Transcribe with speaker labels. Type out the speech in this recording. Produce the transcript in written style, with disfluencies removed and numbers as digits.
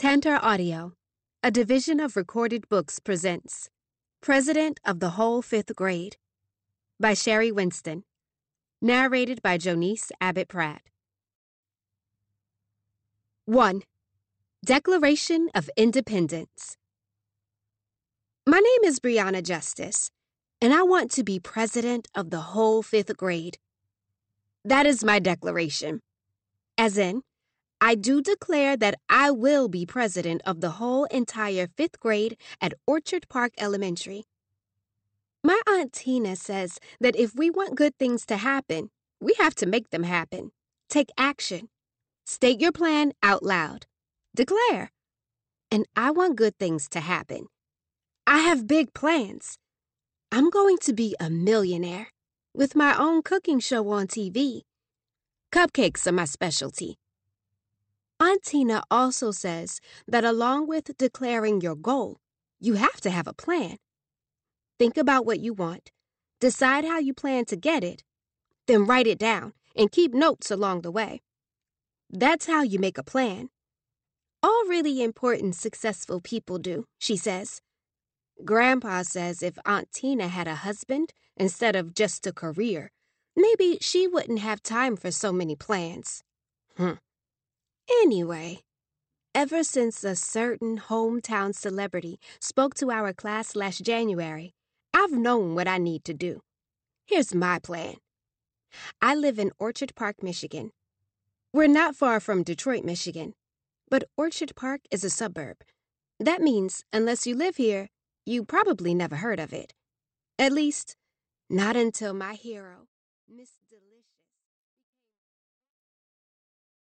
Speaker 1: Cantor Audio, a division of Recorded Books, presents President of the Whole Fifth Grade by Sherry Winston, narrated by Jonice Abbott Pratt. 1. Declaration of Independence. My name is Brianna Justice, and I want to be president of the whole fifth grade. That is my declaration. As in, I do declare that I will be president of the whole entire fifth grade at Orchard Park Elementary. My Aunt Tina says that if we want good things to happen, we have to make them happen. Take action. State your plan out loud. Declare. And I want good things to happen. I have big plans. I'm going to be a millionaire with my own cooking show on TV. Cupcakes are my specialty. Aunt Tina also says that along with declaring your goal, you have to have a plan. Think about what you want, decide how you plan to get it, then write it down and keep notes along the way. That's how you make a plan. All really important, successful people do, she says. Grandpa says if Aunt Tina had a husband instead of just a career, maybe she wouldn't have time for so many plans. Anyway, ever since a certain hometown celebrity spoke to our class last January, I've known what I need to do. Here's my plan. I live in Orchard Park, Michigan. We're not far from Detroit, Michigan, but Orchard Park is a suburb. That means, unless you live here, you probably never heard of it. At least, not until my hero, Miss